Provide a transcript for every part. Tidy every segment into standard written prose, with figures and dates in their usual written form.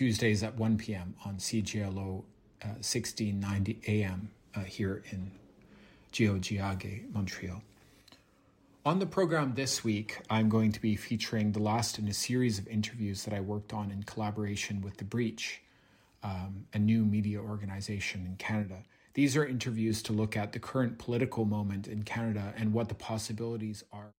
Tuesdays at 1 p.m. on CGLO 1690 AM here in Tiohtià:ke, Montreal. On the program this week, I'm going to be featuring the last in a series of interviews that I worked on in collaboration with The Breach, a new media organization in Canada. These are interviews to look at the current political moment in Canada and what the possibilities are.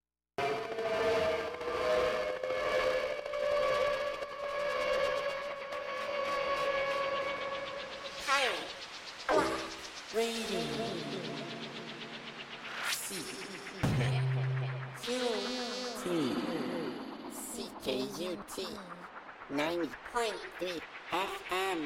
CKUT 90.3 FM.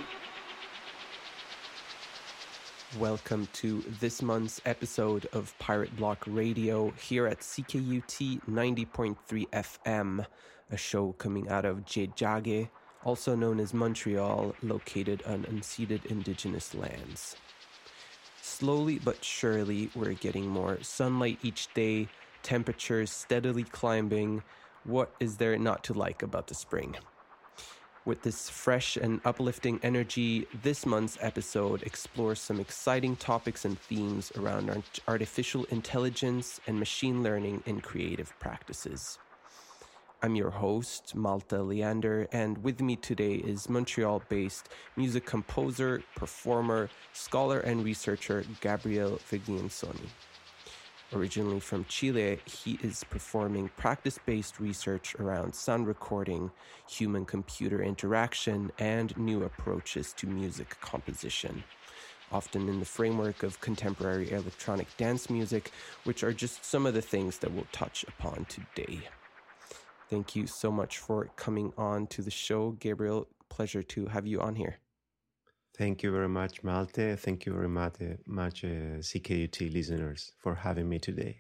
Welcome to this month's episode of Pirate Block Radio here at CKUT 90.3 FM, a show coming out of Tiohtià:ke, also known as Montreal, located on unceded Indigenous lands. Slowly but surely, we're getting more sunlight each day, temperatures steadily climbing. What is there not to like about the spring? With this fresh and uplifting energy, this month's episode explores some exciting topics and themes around artificial intelligence and machine learning in creative practices. I'm your host, Malte Leander, and with me today is Montreal-based music composer, performer, scholar, and researcher Gabriel Vigliansoni. Originally from Chile, he is performing practice-based research around sound recording, human-computer interaction, and new approaches to music composition, often in the framework of contemporary electronic dance music, which are just some of the things that we'll touch upon today. Thank you so much for coming on to the show, Gabriel. Pleasure to have you on here. Thank you very much, Malte. Thank you very much, CKUT listeners, for having me today.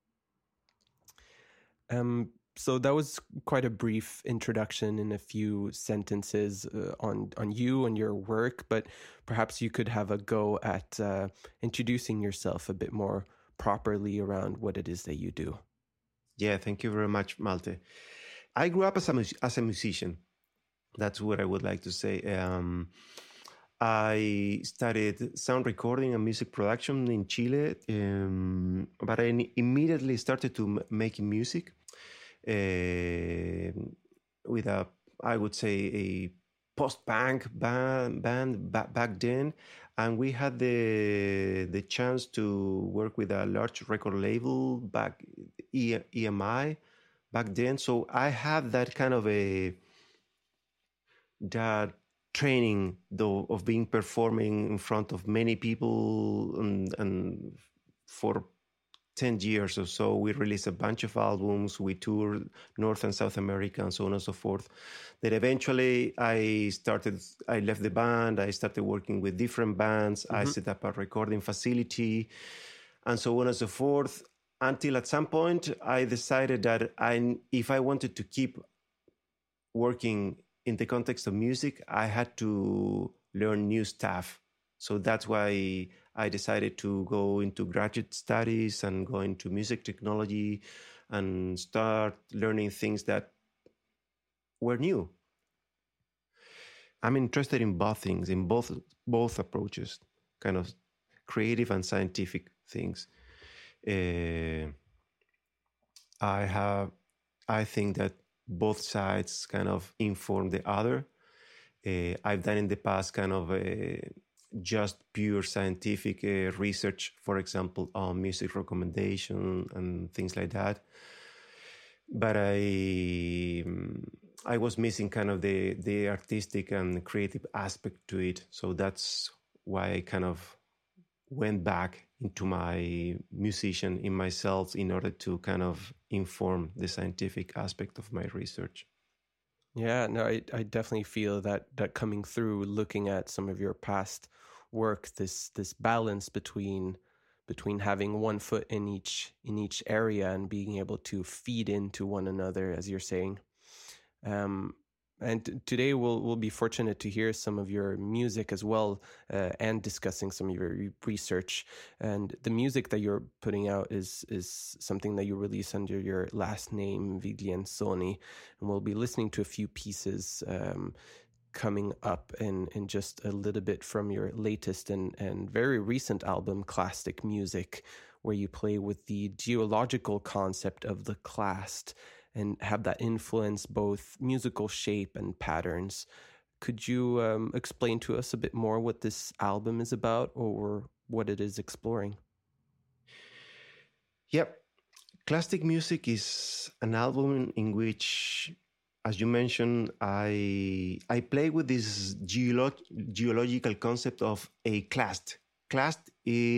So that was quite a brief introduction in a few sentences on you and your work, but perhaps you could have a go at introducing yourself a bit more properly around what it is that you do. Yeah, thank you very much, Malte. I grew up as a musician. That's what I would like to say. I studied sound recording and music production in Chile, but I immediately started to making music with I would say, a post-punk band back then, and we had the chance to work with a large record label back, EMI, back then. So I had that kind of that training, though, of being performing in front of many people, and for 10 years or so, we released a bunch of albums. We toured North and South America and so on and so forth. Then eventually I left the band. I started working with different bands. Mm-hmm. I set up a recording facility and so on and so forth, until at some point I decided that if I wanted to keep working in the context of music, I had to learn new stuff. So that's why I decided to go into graduate studies and go into music technology and start learning things that were new. I'm interested in both things, in both approaches, kind of creative and scientific things. I think that both sides kind of inform the other. I've done in the past kind of just pure scientific research, for example, on music recommendation and things like that. But I was missing kind of the artistic and creative aspect to it. So that's why I kind of went back into my musician in myself in order to kind of inform the scientific aspect of my research. Yeah, no, I definitely feel that coming through, looking at some of your past work, this balance between having one foot in each area and being able to feed into one another, as you're saying. And today we'll be fortunate to hear some of your music as well, and discussing some of your research. And the music that you're putting out is something that you release under your last name, Vigliansoni. And we'll be listening to a few pieces coming up in just a little bit from your latest and very recent album, Clastic Music, where you play with the geological concept of the clast and have that influence both musical shape and patterns. Could you explain to us a bit more what this album is about or what it is exploring? Yep. Clastic Music is an album in which, as you mentioned, I play with this geological concept of a clast. Clasts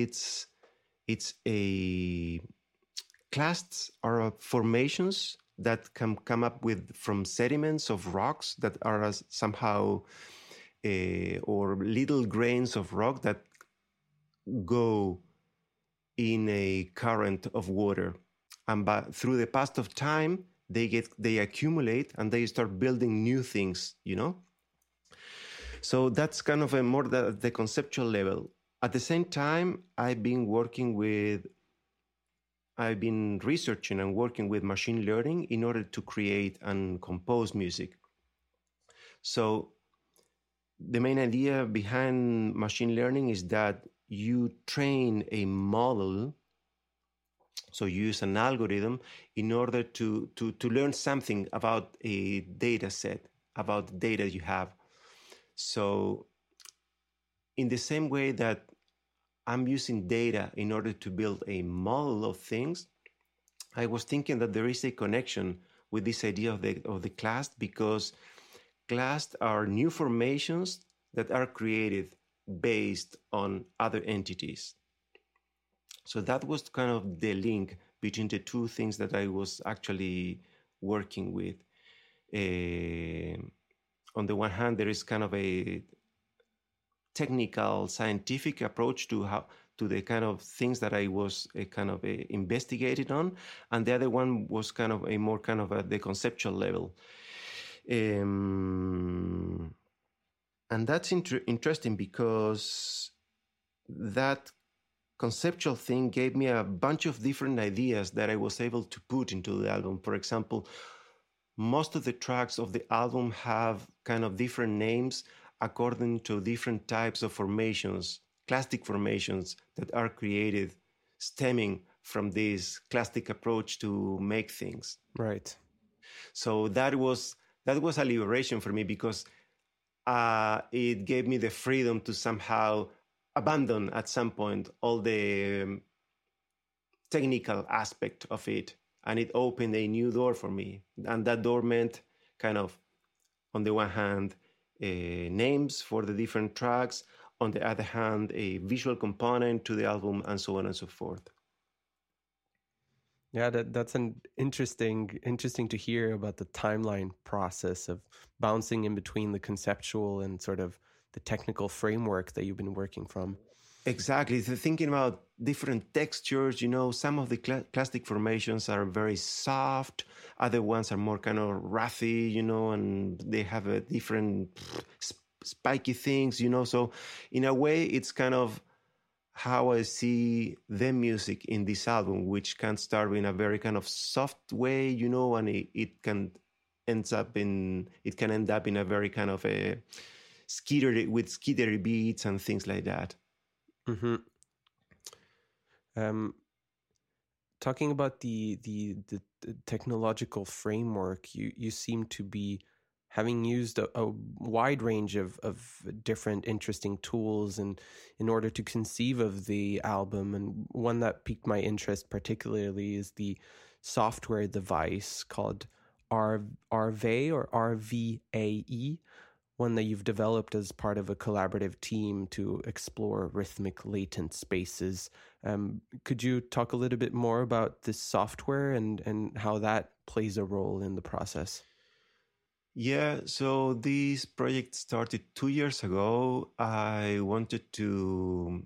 are formations that can come up from sediments of rocks that are somehow or little grains of rock that go in a current of water, and through the pass of time they accumulate and they start building new things, So that's kind of a more the conceptual level. At the same time, I've been researching and working with machine learning in order to create and compose music. So the main idea behind machine learning is that you train a model, so you use an algorithm in order to learn something about a data set, about the data you have. So in the same way that I'm using data in order to build a model of things, I was thinking that there is a connection with this idea of the clast, because clasts are new formations that are created based on other entities. So that was kind of the link between the two things that I was actually working with. On the one hand, there is kind of a technical, scientific approach to the kind of things that I was investigated on, and the other one was kind of a more kind of the conceptual level. And that's interesting because that conceptual thing gave me a bunch of different ideas that I was able to put into the album. For example, most of the tracks of the album have kind of different names according to different types of formations, clastic formations that are created stemming from this clastic approach to make things. Right. So that was a liberation for me, because it gave me the freedom to somehow abandon at some point all the technical aspect of it. And it opened a new door for me. And that door meant kind of, on the one hand, names for the different tracks, on the other hand, a visual component to the album, and so on and so forth. Yeah, that's an interesting to hear about the timeline process of bouncing in between the conceptual and sort of the technical framework that you've been working from. Exactly. So thinking about different textures, some of the clastic formations are very soft. Other ones are more kind of wrathy, and they have a different spiky things, So in a way, it's kind of how I see the music in this album, which can start in a very kind of soft way, and it can end up in a very kind of a skittery beats and things like that. Mm-hmm. Talking about the technological framework, you seem to be having used a wide range of different interesting tools and in order to conceive of the album. And one that piqued my interest particularly is the software device called RVAE or RVAE, one that you've developed as part of a collaborative team to explore rhythmic latent spaces. Could you talk a little bit more about this software and how that plays a role in the process? Yeah, so this project started 2 years ago. I wanted to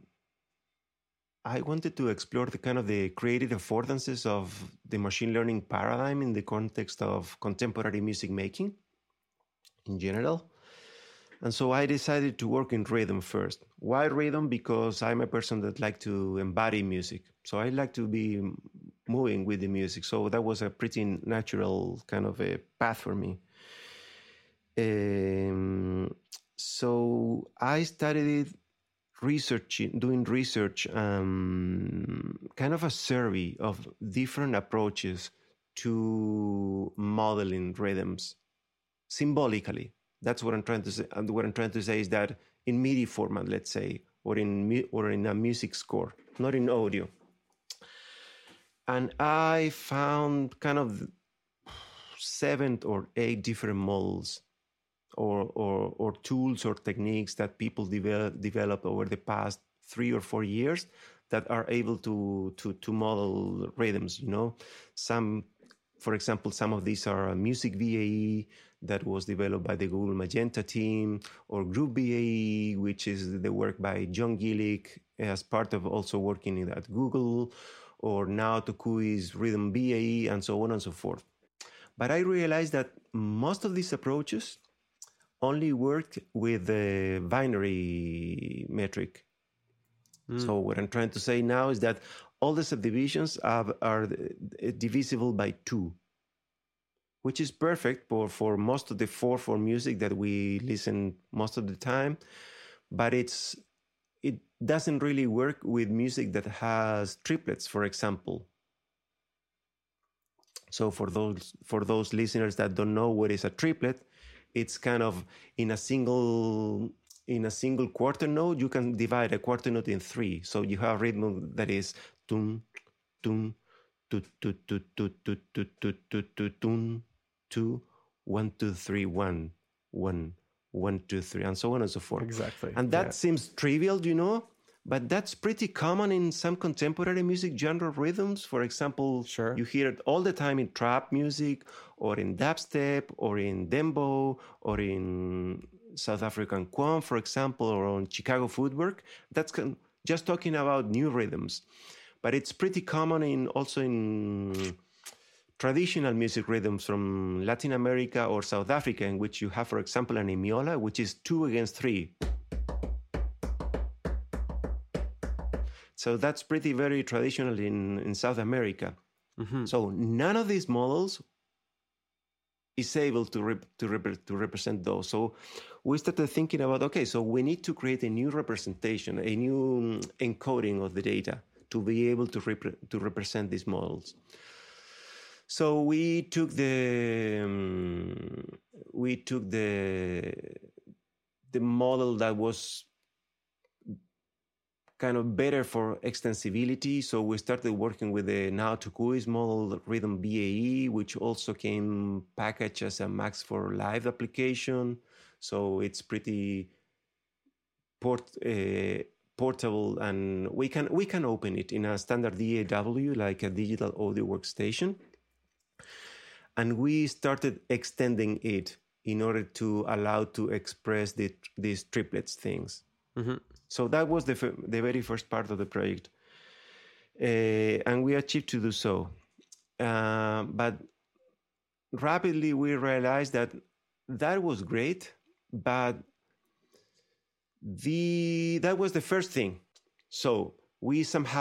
explore the kind of the creative affordances of the machine learning paradigm in the context of contemporary music making in general. And so I decided to work in rhythm first. Why rhythm? Because I'm a person that like to embody music. So I like to be moving with the music. So that was a pretty natural kind of a path for me. So I started doing research, kind of a survey of different approaches to modeling rhythms symbolically. That's what I'm trying to say. And what I'm trying to say is that in MIDI format, let's say, or in a music score, not in audio. And I found kind of 7 or 8 different models or tools or techniques that people developed over the past 3 or 4 years that are able to model rhythms. For example, some of these are Music VAE that was developed by the Google Magenta team, or Group VAE, which is the work by John Gillick as part of also working at Google, or now Tokui's Rhythm VAE, and so on and so forth. But I realized that most of these approaches only worked with the binary metric. So what I'm trying to say now is that all the subdivisions are divisible by 2, which is perfect for most of the 4/4 music that we listen most of the time. But it doesn't really work with music that has triplets, for example. So for those listeners that don't know what is a triplet, it's kind of in a single quarter note, you can divide a quarter note in 3. So you have a rhythm that is tum tum tu tu tu tu tu tu tu tu tu tum 2 1 2 3 1 1 1 2 3, and so on and so forth. Exactly. And that seems trivial, but that's pretty common in some contemporary music genre rhythms. For example, you hear it all the time in trap music, or in dubstep, or in dembow, or in South African Kwon, for example, or on Chicago footwork. That's just talking about new rhythms. But it's pretty common also in traditional music rhythms from Latin America or South Africa, in which you have, for example, an emiola, which is 2 against 3. So that's very traditional in South America. Mm-hmm. So none of these models is able to represent those. So we started thinking about, okay, so we need to create a new representation, a new encoding of the data to be able to represent these models. So we took the model that was kind of better for extensibility. So we started working with the now Tokui's model, Rhythm VAE, which also came packaged as a Max for Live application. So it's pretty portable, and we can open it in a standard DAW, like a digital audio workstation. And we started extending it in order to allow to express these triplets things. Mm-hmm. So that was the very first part of the project. And we achieved to do so. But rapidly we realized that was great, but that was the first thing. So we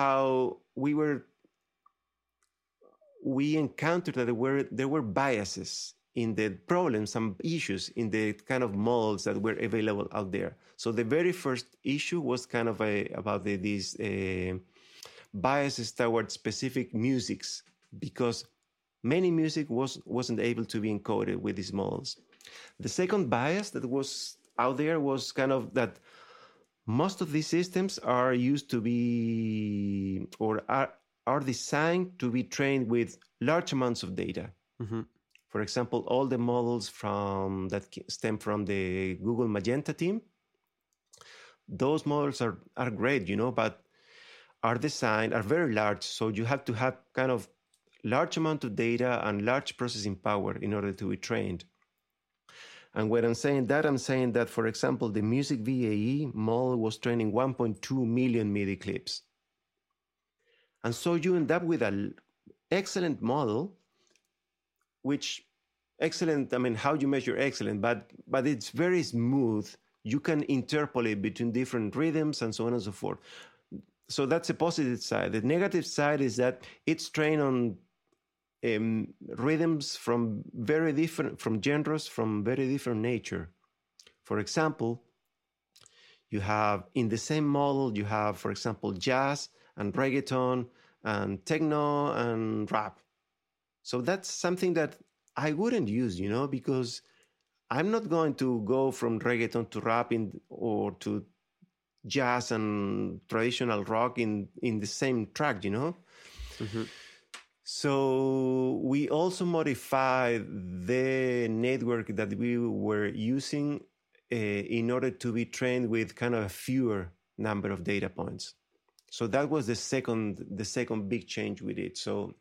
encountered that there were biases in the problems, some issues in the kind of models that were available out there. So the very first issue was kind of about these biases towards specific musics, because many music wasn't able to be encoded with these models. The second bias that was out there was kind of that most of these systems are used to be, or are designed to be trained with large amounts of data. Mm-hmm. For example, all the models that stem from the Google Magenta team, those models are great, but are very large. So you have to have kind of large amount of data and large processing power in order to be trained. And when I'm saying that, for example, the Music VAE model was training 1.2 million MIDI clips. And so you end up with an excellent model, which excellent, I mean, how you measure excellent, but it's very smooth. You can interpolate between different rhythms and so on and so forth. So that's the positive side. The negative side is that it's trained on rhythms from genres from very different nature. For example, you have in the same model, you have, for example, jazz and reggaeton and techno and rap. So that's something that I wouldn't use, because I'm not going to go from reggaeton to rap or to jazz and traditional rock in the same track, Mm-hmm. So we also modified the network that we were using in order to be trained with kind of a fewer number of data points. So that was the second big change we did. So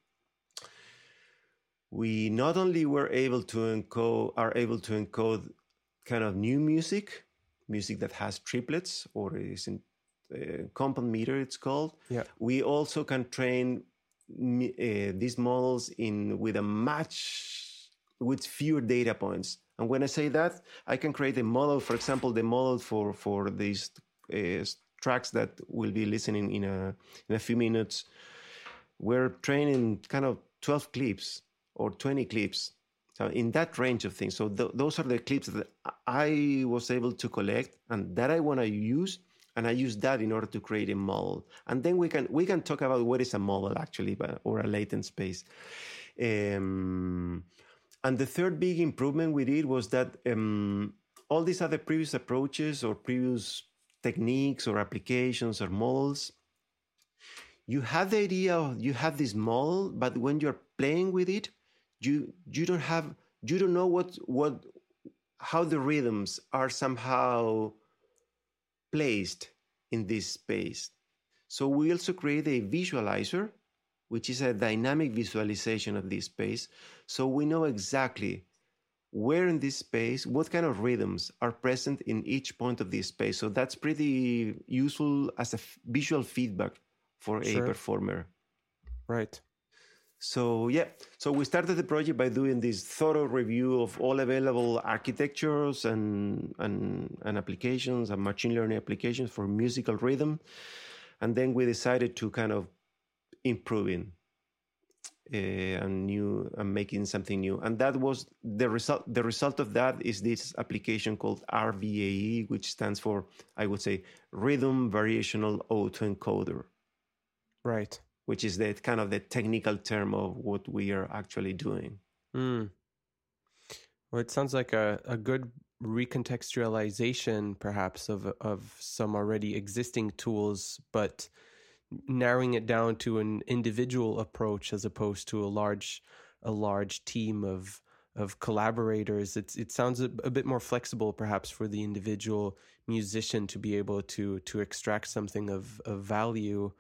we not only are able to encode kind of new music that has triplets, or is in compound meter, it's called. Yeah. We also can train these models with fewer data points. And when I say that, I can create a model, for example, the model for these tracks that we'll be listening in a few minutes. We're training kind of 12 clips or 20 clips, so in that range of things. So those are the clips that I was able to collect and that I want to use, and I use that in order to create a model. And then we can talk about what is a model actually, or a latent space. And the third big improvement we did was that all these other previous approaches or previous techniques or applications or models, you have the idea, you have this model, but when you're playing with it, you don't know how the rhythms are somehow placed in this space. So we also create a visualizer, which is a dynamic visualization of this space. So we know exactly where in this space, what kind of rhythms are present in each point of this space. So that's pretty useful as a visual feedback for a performer. Right. So so we started the project by doing this thorough review of all available architectures and applications and machine learning applications for musical rhythm. And then we decided to kind of improving and making something new. And that was the result. The result of that is this application called RVAE, which stands for, I would say, Rhythm Variational Autoencoder. Right. Which is the kind of the technical term of what we are actually doing. Well, it sounds like a good recontextualization, perhaps, of some already existing tools, but narrowing it down to an individual approach as opposed to a large team of collaborators. It sounds a bit more flexible, perhaps, for the individual musician to be able to extract something of value.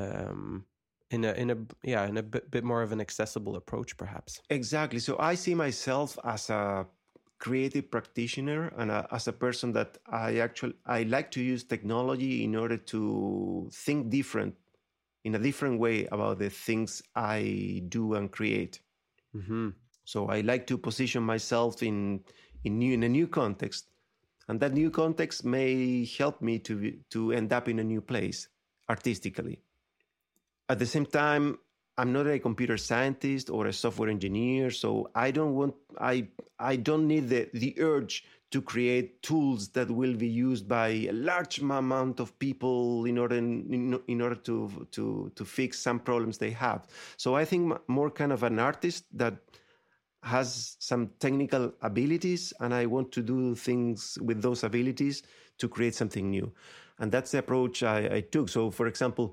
In a bit more of an accessible approach, perhaps. Exactly. So I see myself as a creative practitioner and as a person that I like to use technology in order to think in a different way about the things I do and create. Mm-hmm. So I like to position myself in a new context, and that new context may help me to end up in a new place artistically. At the same time, I'm not a computer scientist or a software engineer, so I don't need the urge to create tools that will be used by a large amount of people in order to fix some problems they have. So I think more kind of an artist that has some technical abilities, and I want to do things with those abilities to create something new. And that's the approach I took. So, for example,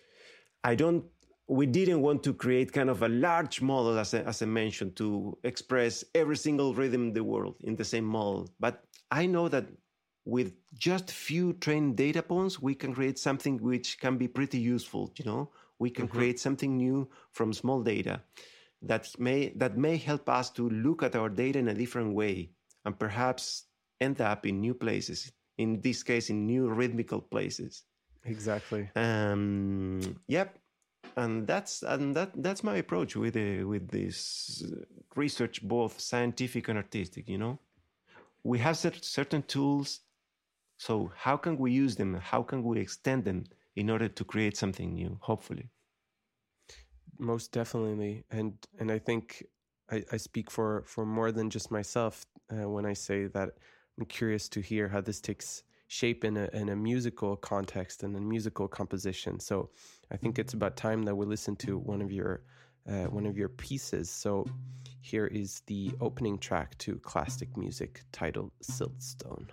we didn't want to create kind of a large model, as I mentioned, to express every single rhythm in the world in the same model. But I know that with just few trained data points, we can create something which can be pretty useful. We can create something new from small data that may help us to look at our data in a different way and perhaps end up in new places. In this case, in new rhythmical places. Exactly. Yep. And that's my approach with this research, both scientific and artistic. We have certain tools, so how can we use them? How can we extend them in order to create something new? Hopefully. most definitely. And I think I speak for more than just myself when I say that I'm curious to hear how this takes shape in a musical context and a musical composition. So I think it's about time that we listen to one of your pieces. So here is the opening track to classic music titled Siltstone.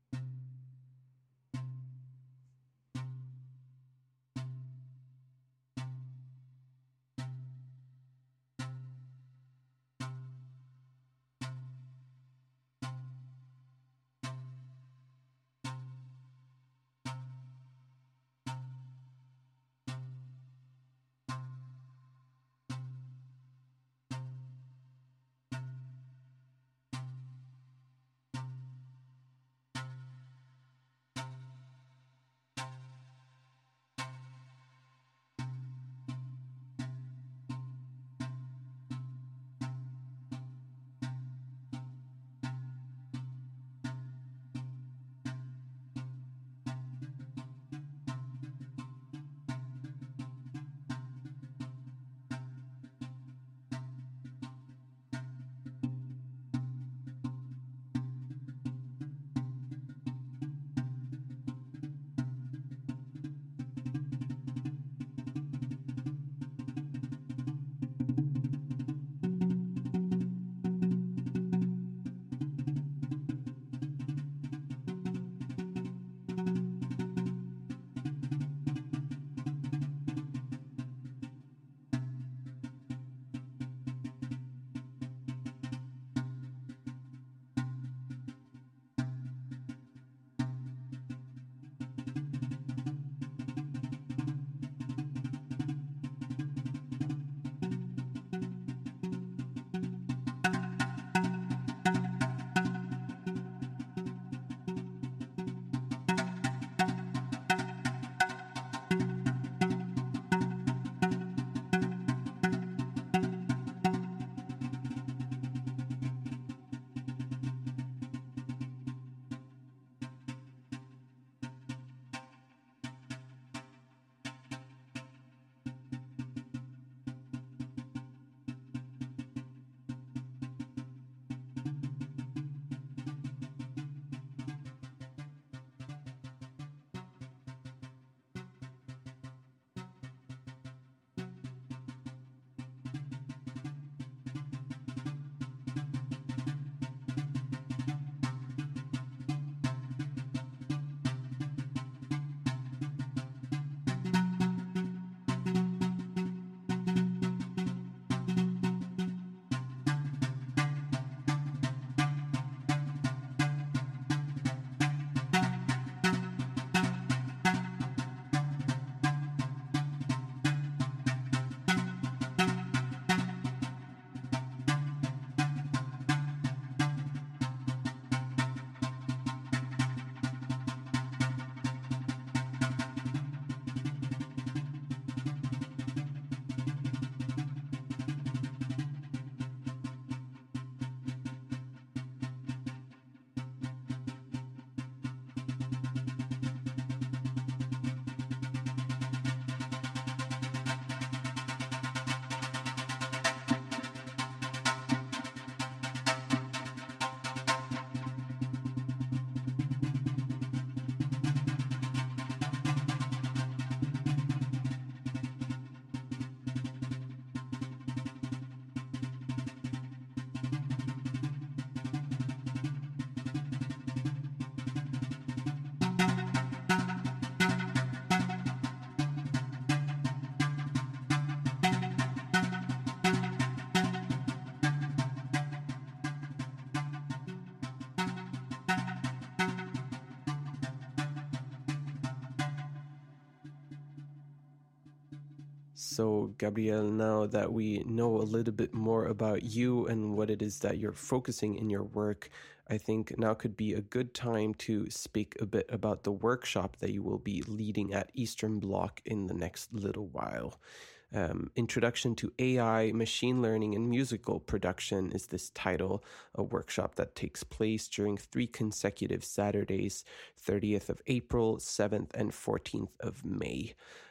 So, Gabriel, now that we know a little bit more about you and what it is that you're focusing in your work, I think now could be a good time to speak a bit about the workshop that you will be leading at Eastern Bloc in the next little while. Introduction to AI, Machine Learning, and Musical Production is this title, a workshop that takes place during 3 consecutive Saturdays, 30th of April, 7th, and 14th of May.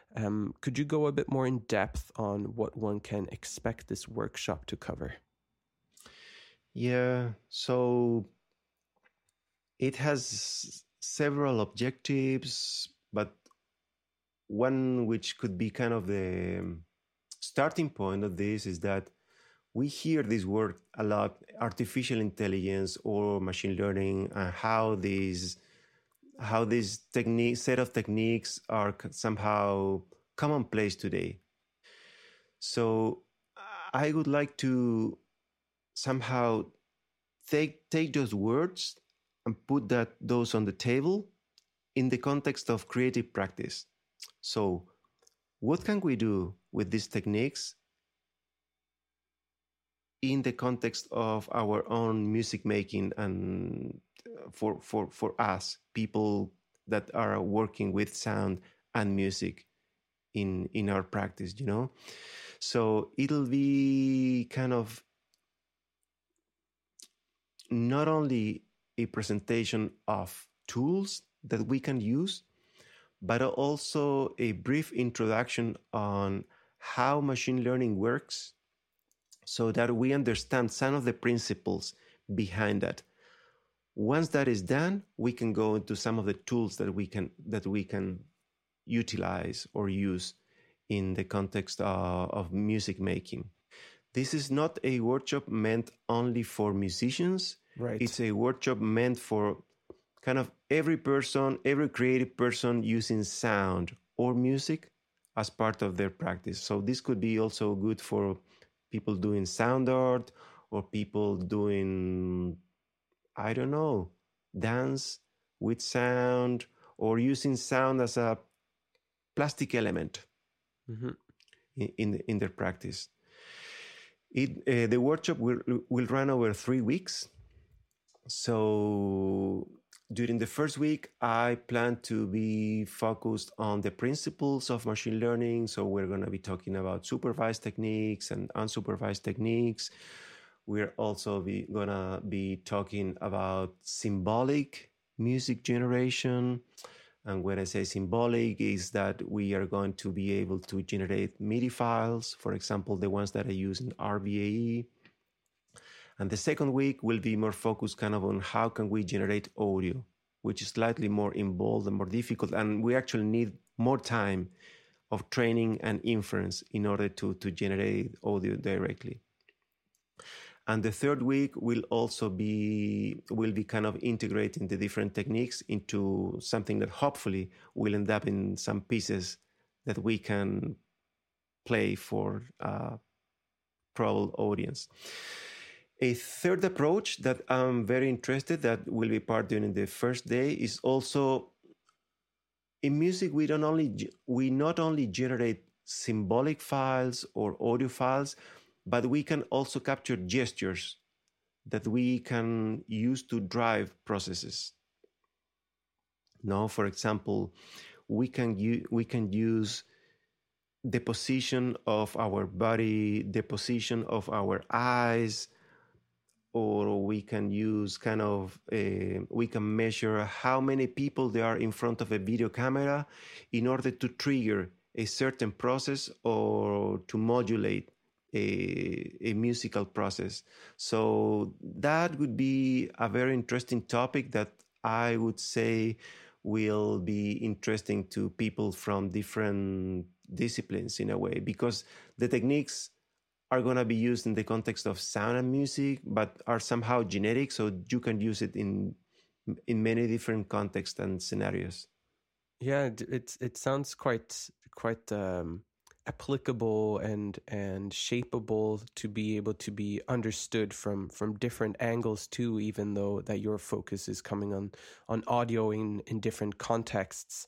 Could you go a bit more in depth on what one can expect this workshop to cover? Yeah, so it has several objectives, but one which could be kind of the starting point of this is that we hear this word a lot, artificial intelligence or machine learning, and how this set of techniques are somehow commonplace today. So I would like to somehow take those words and put those on the table in the context of creative practice. So what can we do with these techniques in the context of our own music making, and for us, people that are working with sound and music in our practice, you know? So it'll be kind of not only a presentation of tools that we can use, but also a brief introduction on how machine learning works, so that we understand some of the principles behind that. Once that is done, we can go into some of the tools that we can utilize or use in the context of music making. This is not a workshop meant only for musicians. Right. It's a workshop meant for kind of every creative person using sound or music as part of their practice. So this could be also good for people doing sound art, or people doing, I don't know, dance with sound, or using sound as a plastic element in their practice. The workshop will run over 3 weeks. So during the first week, I plan to be focused on the principles of machine learning. So we're going to be talking about supervised techniques and unsupervised techniques. We're also going to be talking about symbolic music generation. And when I say symbolic, is that we are going to be able to generate MIDI files, for example, the ones that I use in RBAE. And the second week will be more focused kind of on how can we generate audio, which is slightly more involved and more difficult. And we actually need more time of training and inference in order to generate audio directly. And the third week will be kind of integrating the different techniques into something that hopefully will end up in some pieces that we can play for a probable audience. A third approach that I'm very interested that will be part during the first day is also in music. We not only generate symbolic files or audio files, but we can also capture gestures that we can use to drive processes. Now, for example, we can use the position of our body, the position of our eyes, or we can use we can measure how many people there are in front of a video camera in order to trigger a certain process or to modulate a musical process. So that would be a very interesting topic that I would say will be interesting to people from different disciplines in a way, because the techniques are going to be used in the context of sound and music, but are somehow generic, so you can use it in many different contexts and scenarios. Yeah, it sounds quite applicable and shapeable to be able to be understood from different angles too, even though that your focus is coming on audio in different contexts.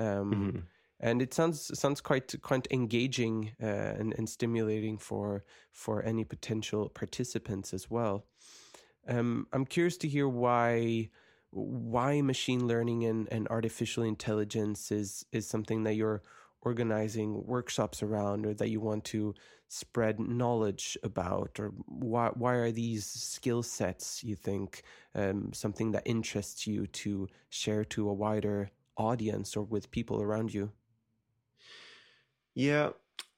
And it sounds quite engaging and stimulating for any potential participants as well. I'm curious to hear why machine learning and artificial intelligence is something that you're organizing workshops around, or that you want to spread knowledge about, or why are these skill sets, you think, something that interests you to share to a wider audience or with people around you? Yeah,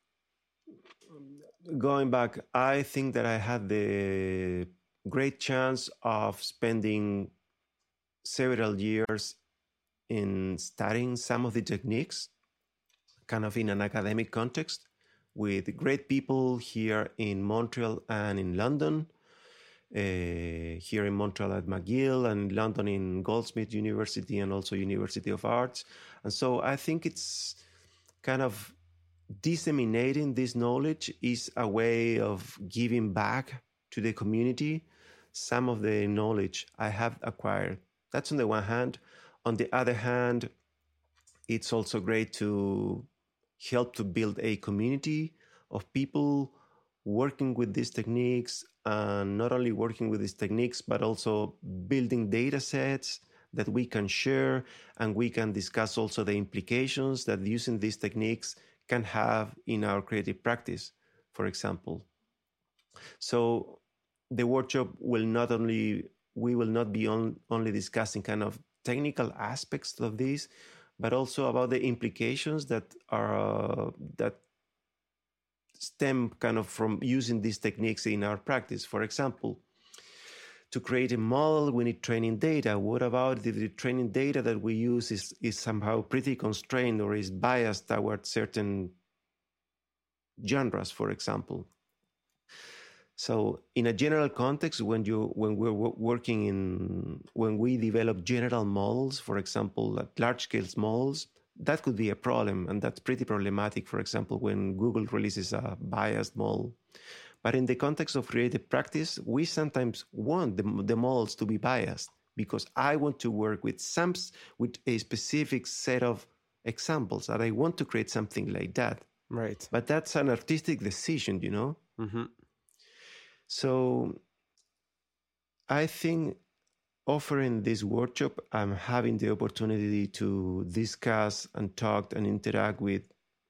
going back, I think that I had the great chance of spending several years in studying some of the techniques, kind of in an academic context, with great people here in Montreal and in London. Here in Montreal at McGill, and London in Goldsmith University, and also University of Arts. And so I think it's kind of disseminating this knowledge is a way of giving back to the community some of the knowledge I have acquired. That's on the one hand. On the other hand, it's also great to help to build a community of people working with these techniques, and not only working with these techniques, but also building data sets that we can share, and we can discuss also the implications that using these techniques can have in our creative practice, for example. So the workshop will not only, we will not be only discussing kind of technical aspects of this, but also about the implications that are that stem kind of from using these techniques in our practice. For example, to create a model, we need training data. What about if the training data that we use is somehow pretty constrained or is biased towards certain genres, for example? So in a general context, when we develop general models, for example, like large scale models, that could be a problem, and that's pretty problematic, for example, when Google releases a biased model. But in the context of creative practice, we sometimes want the models to be biased, because I want to work with a specific set of examples, that I want to create something like that. Right. But that's an artistic decision, you know? Mm-hmm. So I think offering this workshop, I'm having the opportunity to discuss and talk and interact with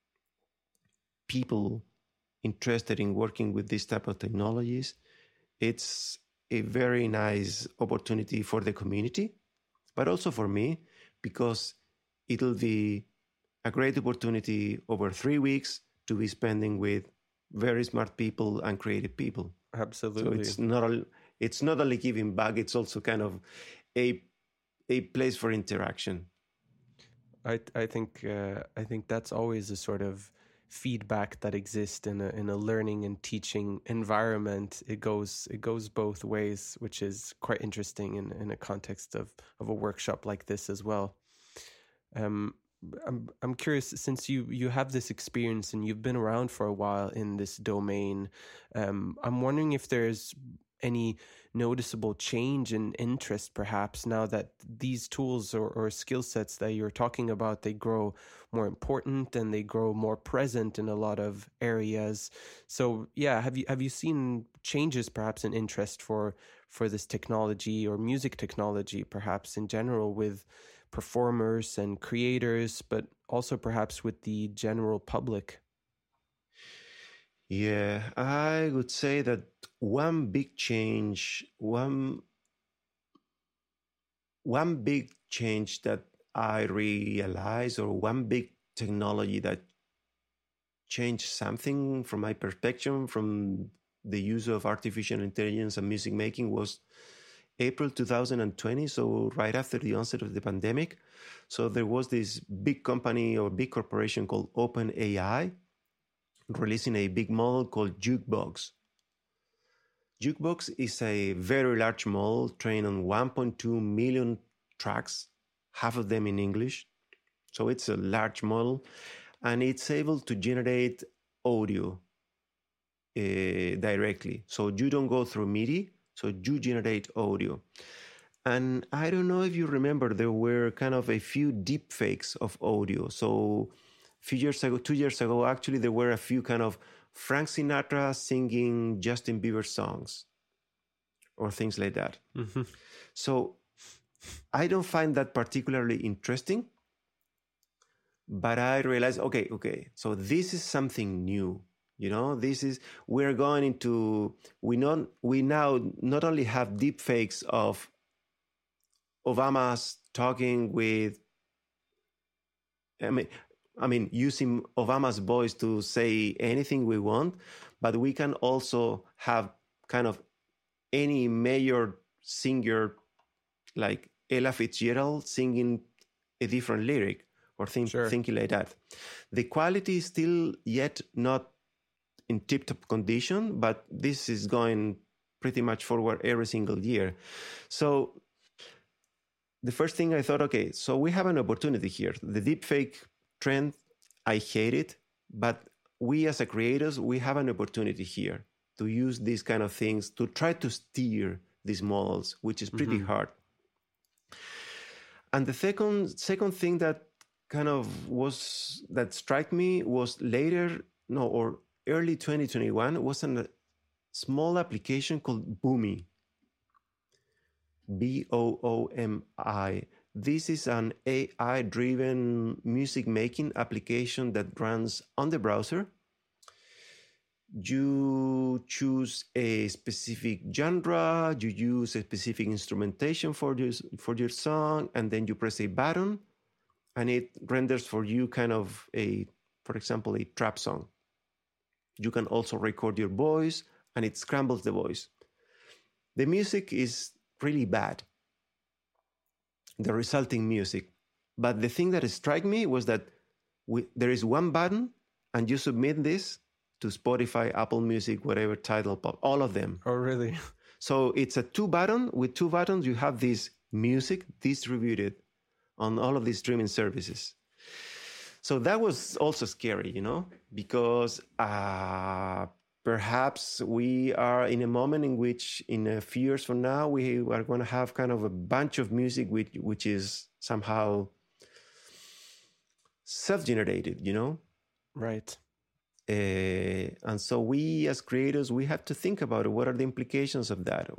people interested in working with this type of technologies. It's a very nice opportunity for the community, but also for me, because it'll be a great opportunity over 3 weeks to be spending with very smart people and creative people. Absolutely. So it's not only giving back, it's also kind of a place for interaction. I think that's always a sort of feedback that exists in a learning and teaching environment. It goes both ways, which is quite interesting in a context of a workshop like this as well. I'm curious, since you have this experience and you've been around for a while in this domain, I'm wondering if there's any noticeable change in interest, perhaps, now that these tools or skill sets that you're talking about, they grow more important and they grow more present in a lot of areas. So yeah, have you seen changes perhaps in interest for this technology or music technology, perhaps in general, with performers and creators, but also perhaps with the general public? Yeah, I would say that one big change that I realized, or one big technology that changed something from my perspective from the use of artificial intelligence and music making, was April 2020, so right after the onset of the pandemic. So there was this big company or big corporation called OpenAI releasing a big model called Jukebox. Jukebox is a very large model trained on 1.2 million tracks, half of them in English. So it's a large model, and it's able to generate audio directly. So you don't go through MIDI, so you generate audio. And I don't know if you remember, there were kind of a few deep fakes of audio. So a few years ago, 2 years ago, actually, there were a few kind of Frank Sinatra singing Justin Bieber songs or things like that. Mm-hmm. So I don't find that particularly interesting, but I realized, okay, so this is something new. You know, we're going into, we now not only have deep fakes of Obama's talking with, I mean, using Obama's voice to say anything we want, but we can also have kind of any major singer like Ella Fitzgerald singing a different lyric or thinking like that. The quality is still yet not in tip-top condition, but this is going pretty much forward every single year. So the first thing I thought, okay, so we have an opportunity here. The deepfake trend, I hate it, but we as a creators, we have an opportunity here to use these kind of things to try to steer these models, which is pretty hard. And the second thing that kind of that struck me was early 2021 was a small application called Boomi. Boomi. This is an AI-driven music making application that runs on the browser. You choose a specific genre, you use a specific instrumentation for your song, and then you press a button, and it renders for you kind of for example, a trap song. You can also record your voice, and it scrambles the voice. The music is really bad, the resulting music. But the thing that struck me was that there is one button, and you submit this to Spotify, Apple Music, whatever, Tidal, Pop, all of them. Oh, really? So it's with two buttons, you have this music distributed on all of these streaming services. So that was also scary, because perhaps we are in a moment in which in a few years from now, we are going to have kind of a bunch of music which is somehow self-generated, Right. And so we as creators, we have to think about it. What are the implications of that?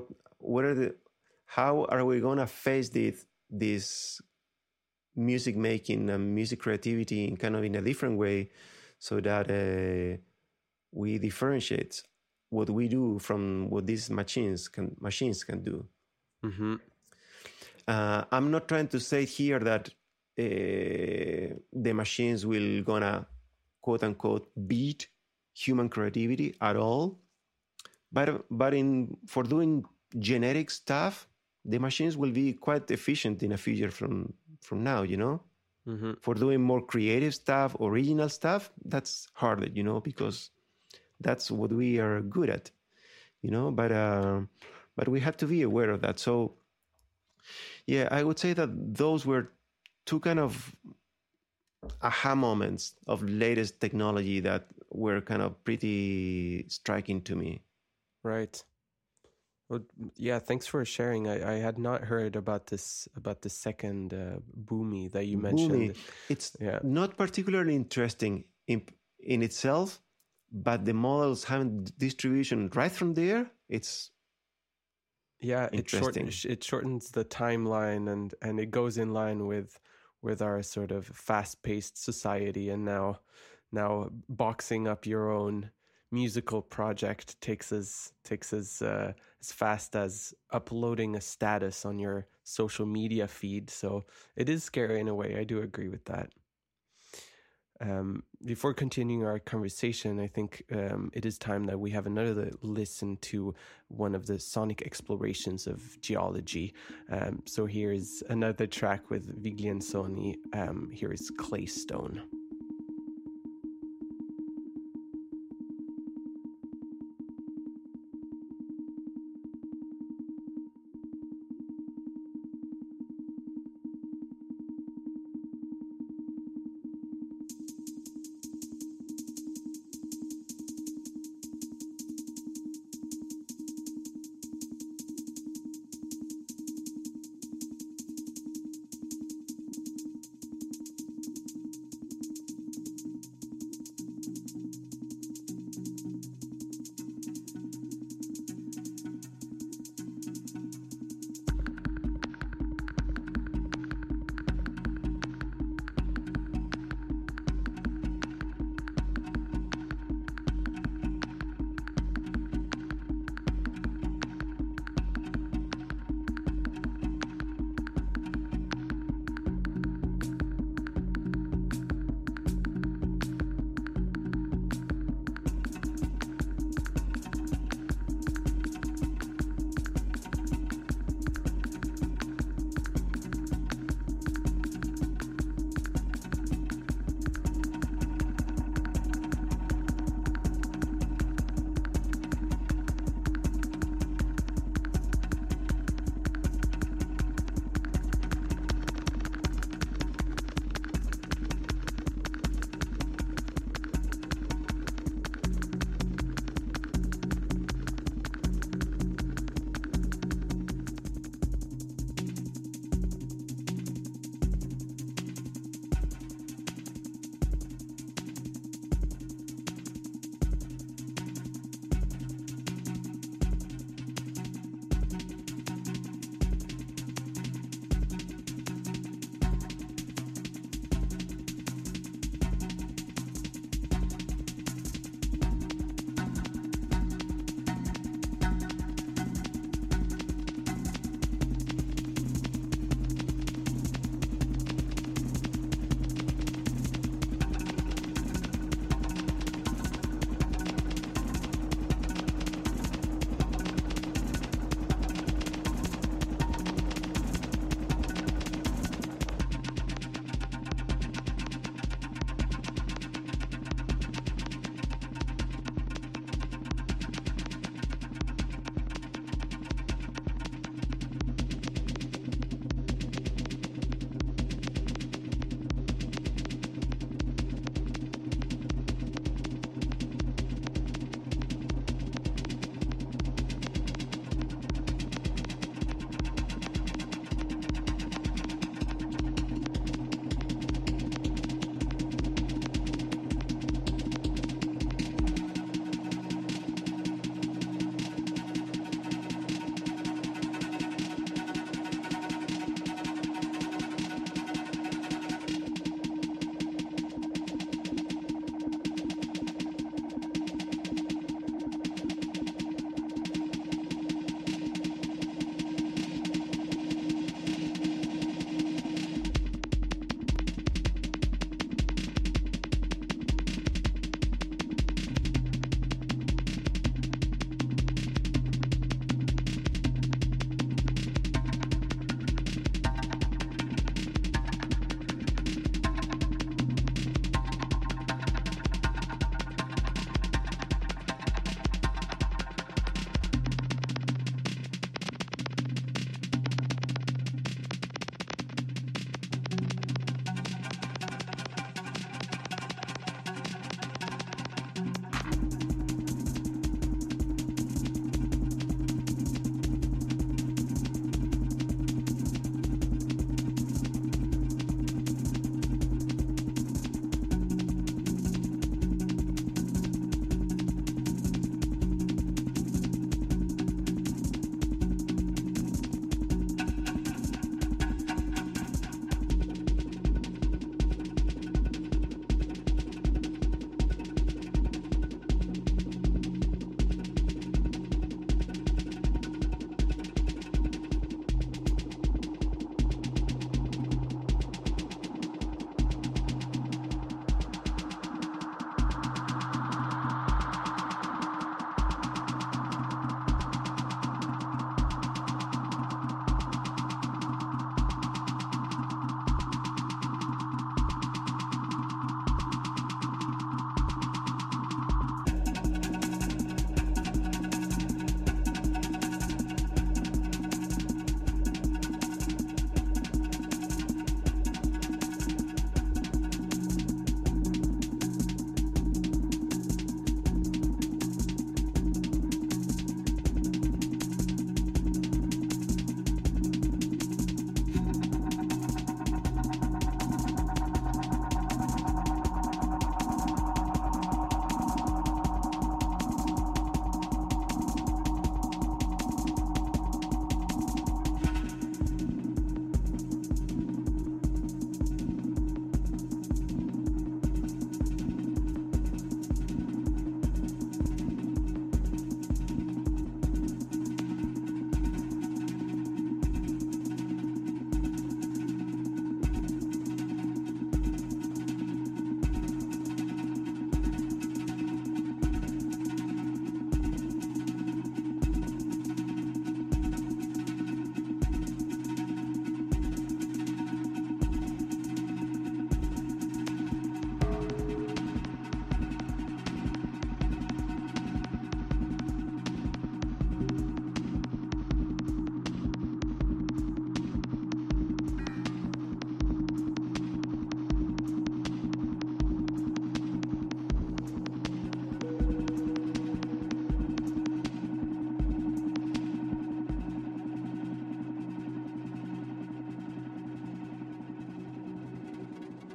How are we going to face this music making and music creativity in a different way, so that we differentiate what we do from what these machines can do. Mm-hmm. I'm not trying to say here that the machines will gonna quote unquote beat human creativity at all, but for doing generic stuff, the machines will be quite efficient in a few years from now, Mm-hmm. For doing more creative stuff, original stuff, that's harder, because that's what we are good at, but we have to be aware of that. So yeah, I would say that those were two kind of aha moments of latest technology that were kind of pretty striking to me. Right. Well, yeah, thanks for sharing. I had not heard about the second Boomi that you mentioned. Boomi, it's not particularly interesting in itself, but the models having distribution right from there, it's interesting. It shortens the timeline and it goes in line with our sort of fast-paced society, and now boxing up your own musical project takes as fast as uploading a status on your social media feed. So it is scary in a way. I do agree with that. Before continuing our conversation, I think it is time that we have another listen to one of the sonic explorations of geology. So here's another track with Vigliansoni. Here is Claystone.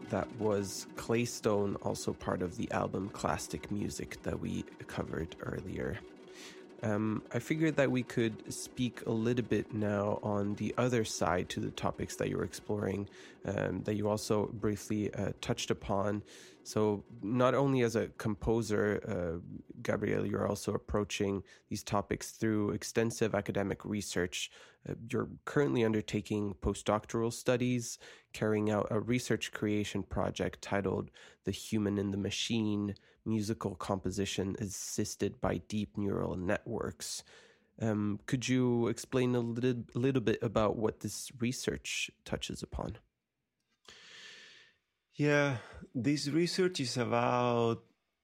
That was Claystone, also part of the album Classic Music that we covered earlier. I figured that we could speak a little bit now on the other side to the topics that you're exploring, that you also briefly touched upon. So not only as a composer, Gabriel, you're also approaching these topics through extensive academic research. You're currently undertaking postdoctoral studies, carrying out a research creation project titled The Human in the Machine, Musical Composition Assisted by Deep Neural Networks. Could you explain a little bit about what this research touches upon? Yeah, this research is about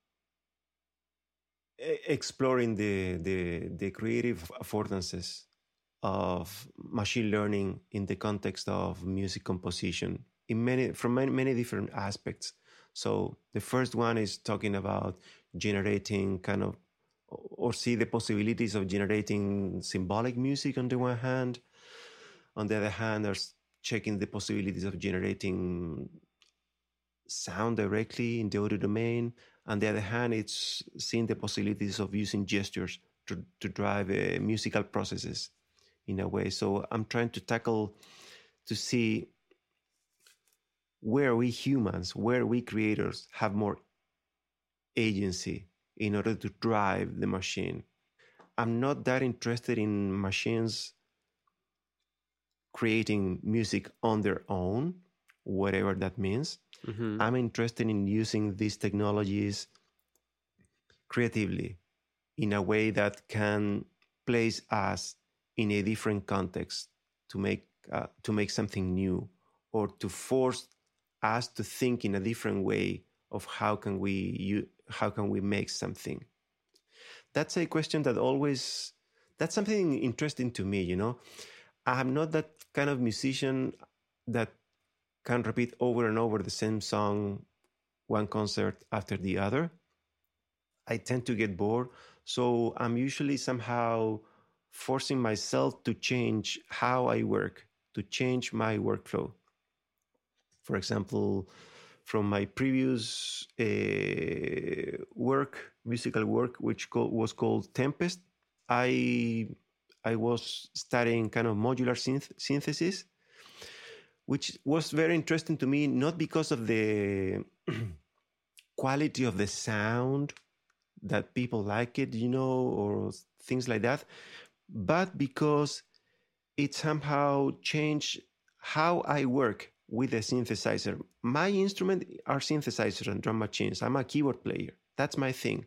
exploring the creative affordances of machine learning in the context of music composition from many different aspects. So the first one is talking about generating or see the possibilities of generating symbolic music on the one hand. On the other hand, there's checking the possibilities of generating sound directly in the audio domain. On the other hand, it's seeing the possibilities of using gestures to drive musical processes in a way. So I'm trying to see where we humans, where we creators have more agency in order to drive the machine. I'm not that interested in machines creating music on their own, whatever that means. Mm-hmm. I'm interested in using these technologies creatively in a way that can place us in a different context to make something new, or to force us to think in a different way of how can we make something. That's a question that's something interesting to me, I'm not that kind of musician that can repeat over and over the same song, one concert after the other. I tend to get bored, so I'm usually somehow forcing myself to change how I work, to change my workflow. For example, from my previous musical work, which was called Tempest, I was studying kind of modular synthesis, which was very interesting to me, not because of the quality of the sound that people like it, or things like that, but because it somehow changed how I work with the synthesizer. My instrument are synthesizers and drum machines. I'm a keyboard player. That's my thing.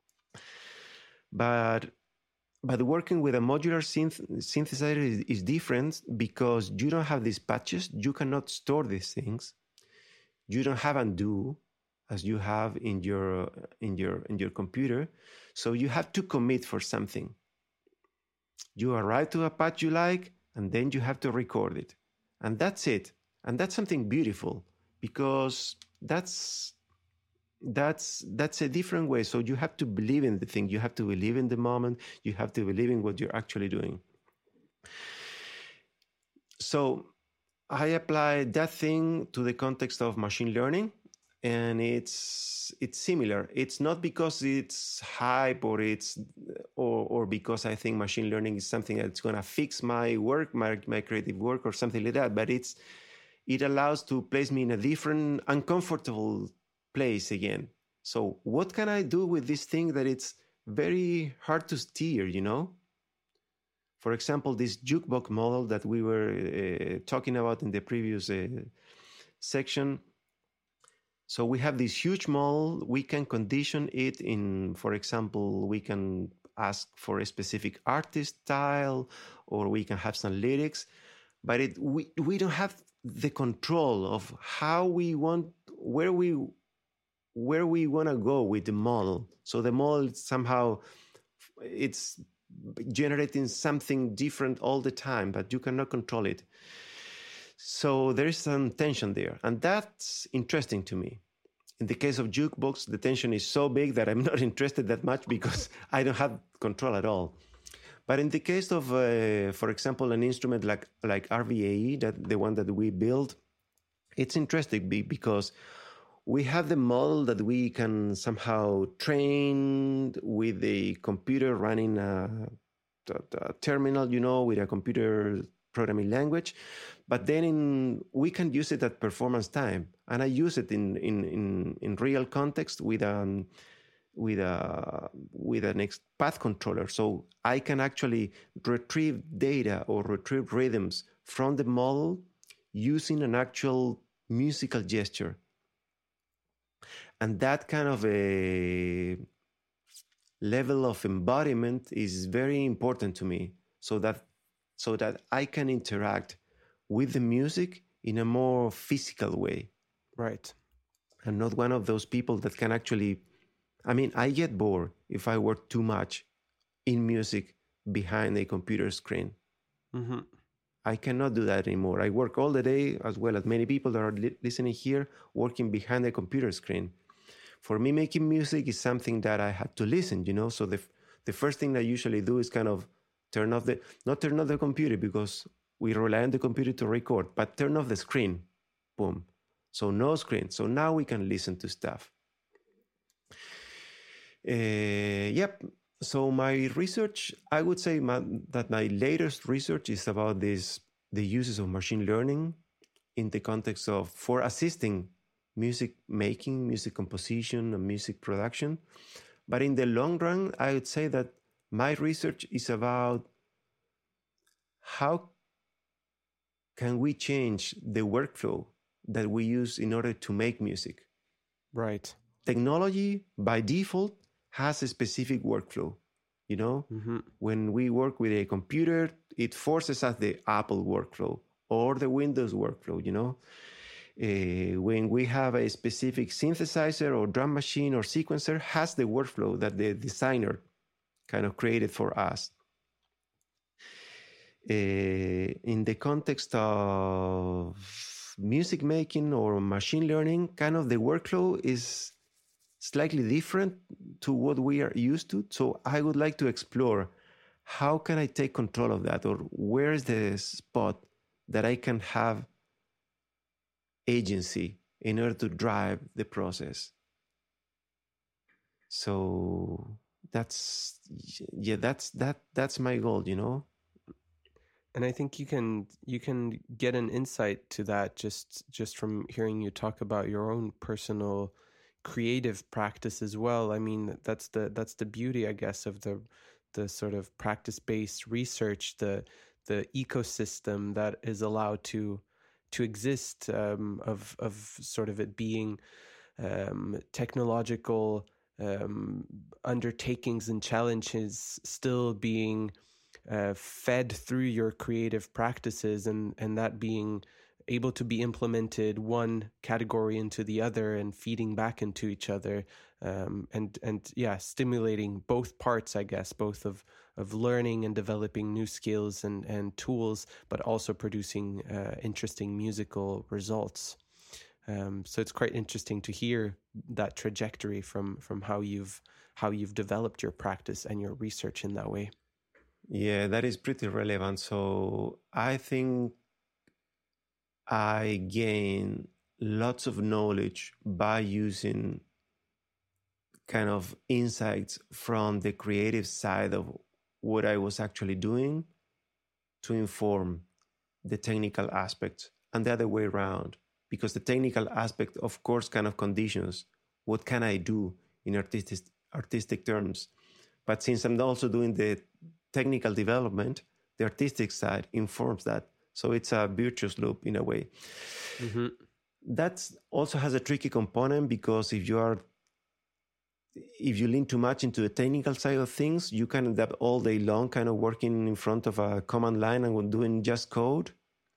But working with a modular synthesizer is different, because you don't have these patches. You cannot store these things. You don't have undo as you have in your computer. So you have to commit for something. You arrive to a patch you like, and then you have to record it. And that's it. And that's something beautiful, because that's a different way. So you have to believe in the thing. You have to believe in the moment. You have to believe in what you're actually doing. So I apply that thing to the context of machine learning, and it's similar. It's not because it's hype or because I think machine learning is something that's going to fix my work, my creative work, or something like that. But it allows to place me in a different, uncomfortable place again. So what can I do with this thing that it's very hard to steer, For example, this jukebox model that we were talking about in the previous section. So we have this huge model. We can condition it in, for example, we can ask for a specific artist style, or we can have some lyrics, but we don't have the control of how we want, where we want to go with the model. So the model somehow, it's generating something different all the time, but you cannot control it. So there is some tension there, and that's interesting to me. In the case of jukebox, the tension is so big that I'm not interested that much, because I don't have control at all. But in the case of, for example, an instrument like RVAE, that the one that we built, it's interesting because we have the model that we can somehow train with the computer running a terminal, you know, with a computer programming language, but then we can use it at performance time, and I use it in real context with an path controller, so I can actually retrieve data or retrieve rhythms from the model using an actual musical gesture. And that kind of a level of embodiment is very important to me, so that I can interact with the music in a more physical way. Right. I'm not one of those people that can actually, I mean, I get bored if I work too much in music behind a computer screen. Mm-hmm. I cannot do that anymore. I work all the day, as well as many people that are listening here, working behind a computer screen. For me, making music is something that I had to listen, you know. So the first thing I usually do is kind of not turn off the computer, because we rely on the computer to record, but turn off the screen. Boom. So no screen. So now we can listen to stuff. Yep. So my research, I would say that my latest research is about the uses of machine learning in the context of for assisting music making, music composition, and music production. But in the long run, I would say that my research is about how can we change the workflow that we use in order to make music. Right. Technology by default has a specific workflow. You know, when we work with a computer, it forces us the Apple workflow or the Windows workflow, you know. When we have a specific synthesizer or drum machine or sequencer, has the workflow that the designer kind of created for us. In the context of music making or machine learning, kind of the workflow is slightly different to what we are used to. So I would like to explore how can I take control of that, or where is the spot that I can have agency in order to drive the process. So that's my goal, you know. And I think you can get an insight to that just from hearing you talk about your own personal creative practice as well. I mean, that's the beauty, I guess, of the sort of practice-based research, the ecosystem that is allowed to exist, of sort of it being technological undertakings and challenges still being fed through your creative practices, and that being able to be implemented one category into the other and feeding back into each other, and stimulating both parts, I guess, both of learning and developing new skills and tools, but also producing interesting musical results. So it's quite interesting to hear that trajectory from how you've developed your practice and your research in that way. Yeah, that is pretty relevant. So I think I gain lots of knowledge by using kind of insights from the creative side of what I was actually doing to inform the technical aspects, and the other way around, because the technical aspect, of course, kind of conditions what can I do in artistic terms. But since I'm also doing the technical development, the artistic side informs that. So it's a virtuous loop in a way. Mm-hmm. That also has a tricky component, because if you lean too much into the technical side of things, you can end up all day long kind of working in front of a command line and doing just code.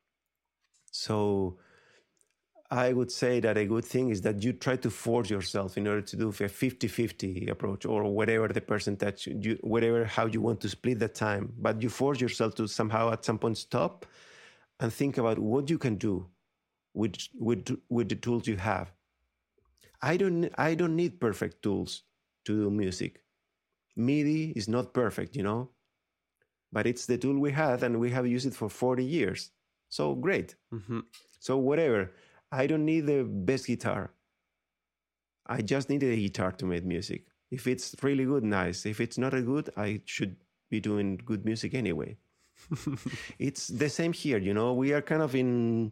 So I would say that a good thing is that you try to force yourself in order to do a 50-50 approach, or whatever the percentage, how you want to split the time. But you force yourself to somehow at some point stop and think about what you can do with the tools you have. I don't need perfect tools to do music. MIDI is not perfect, you know, but it's the tool we had, and we have used it for 40 years. So great. Mm-hmm. So whatever. I don't need the best guitar. I just need a guitar to make music. If it's really good, nice. If it's not good, I should be doing good music anyway. It's the same here, you know. We are kind of in,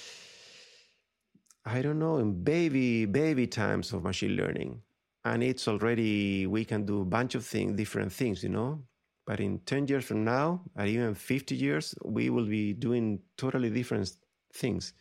I don't know, in baby times of machine learning. And it's already, we can do a bunch of different things, you know. But in 10 years from now, or even 50 years, we will be doing totally different things.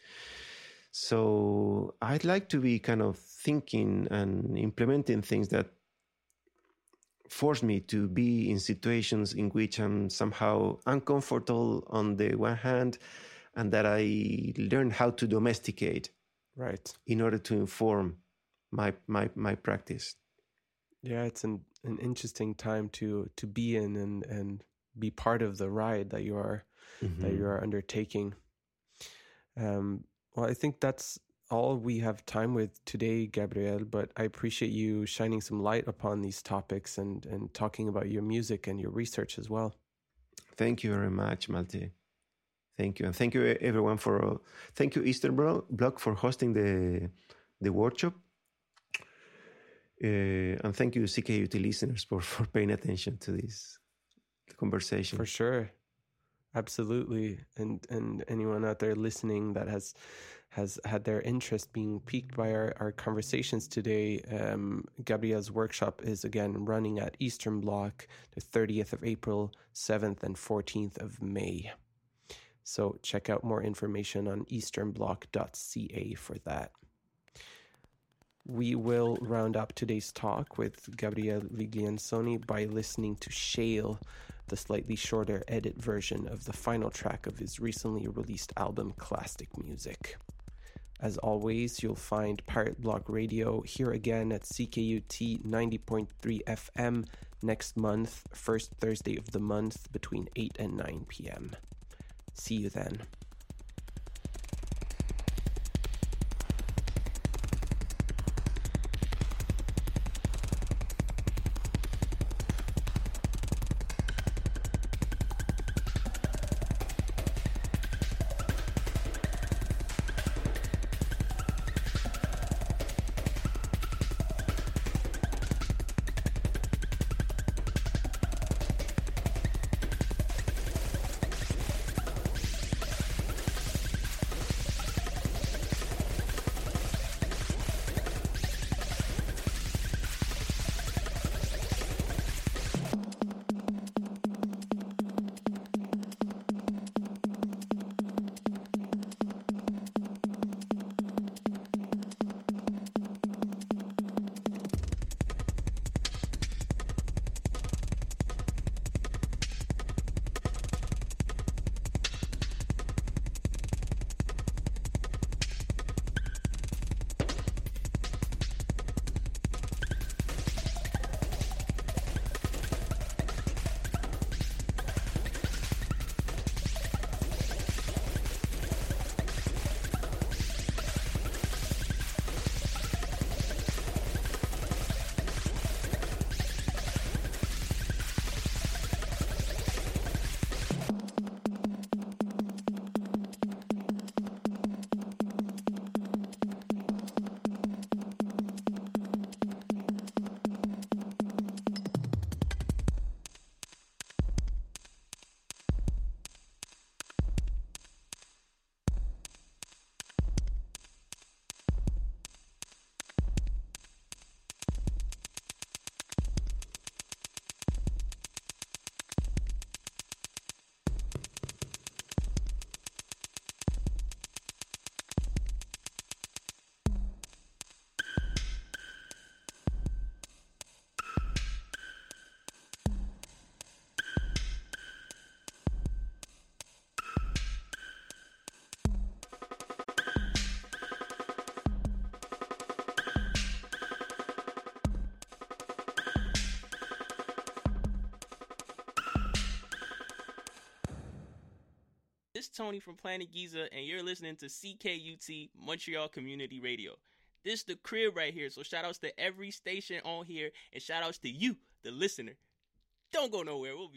So I'd like to be kind of thinking and implementing things that force me to be in situations in which I'm somehow uncomfortable on the one hand, and that I learn how to domesticate, right, in order to inform my practice. Yeah, it's an interesting time to be in and be part of the ride that you are undertaking. Well, I think that's all we have time with today, Gabriel, but I appreciate you shining some light upon these topics and talking about your music and your research as well. Thank you very much, Malte. Thank you. And thank you everyone thank you Eastern Bloc for hosting the workshop. And thank you CKUT listeners for paying attention to this conversation. For sure. Absolutely. And anyone out there listening that has had their interest being piqued by our conversations today, Gabriel's workshop is again running at Eastern Bloc the 30th of April, 7th and 14th of May. So check out more information on easternbloc.ca for that. We will round up today's talk with Gabriel Vigliansoni by listening to Shale, the slightly shorter edit version of the final track of his recently released album Classic Music. As always, you'll find Pirate Block Radio here again at CKUT 90.3 FM next month, first Thursday of the month between 8 and 9 p.m. See you then. This is Tony from Planet Giza, and you're listening to CKUT Montreal Community Radio. This is the crib right here, so shout outs to every station on here, and shout outs to you, the listener. Don't go nowhere, we'll be right back.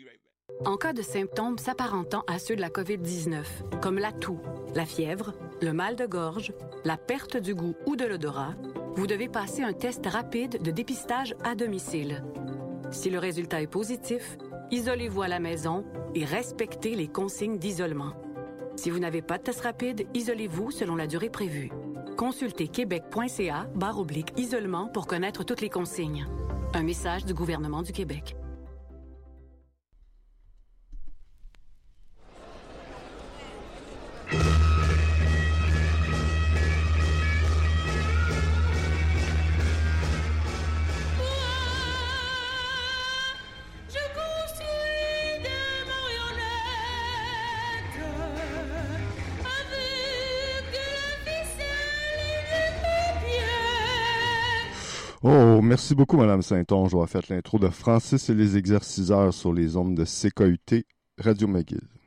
En cas de symptômes s'apparentant à ceux de la COVID-19, comme la toux, la fièvre, le mal de gorge, la perte du goût ou de l'odorat, vous devez passer un test rapide de dépistage à domicile. Si le résultat est positif, isolez-vous à la maison et respectez les consignes d'isolement. Si vous n'avez pas de test rapide, isolez-vous selon la durée prévue. Consultez québec.ca/isolement pour connaître toutes les consignes. Un message du gouvernement du Québec. Oh, merci beaucoup, Mme Saint-Onge. On a fait l'intro de Francis et les exerciceurs sur les ondes de CKUT Radio McGill.